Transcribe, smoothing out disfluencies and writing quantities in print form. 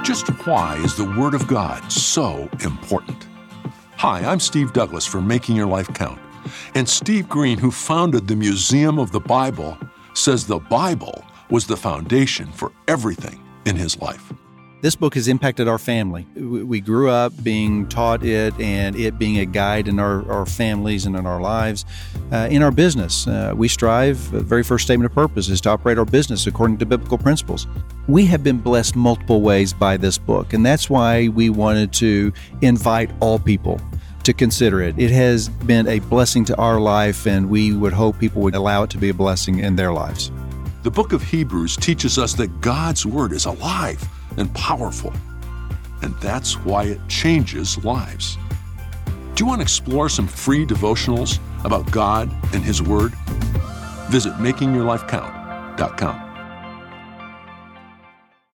Just why is the Word of God so important? Hi, I'm Steve Douglas for Making Your Life Count. And Steve Green, who founded the Museum of the Bible, says the Bible was the foundation for everything in his life. This book has impacted our family. We grew up being taught it and it being a guide in our families and in our lives. In our business, we strive, the very first statement of purpose is to operate our business according to biblical principles. We have been blessed multiple ways by this book, and that's why we wanted to invite all people to consider it. It has been a blessing to our life, and we would hope people would allow it to be a blessing in their lives. The book of Hebrews teaches us that God's Word is alive and powerful, and that's why it changes lives. Do you want to explore some free devotionals about God and His Word? Visit makingyourlifecount.com.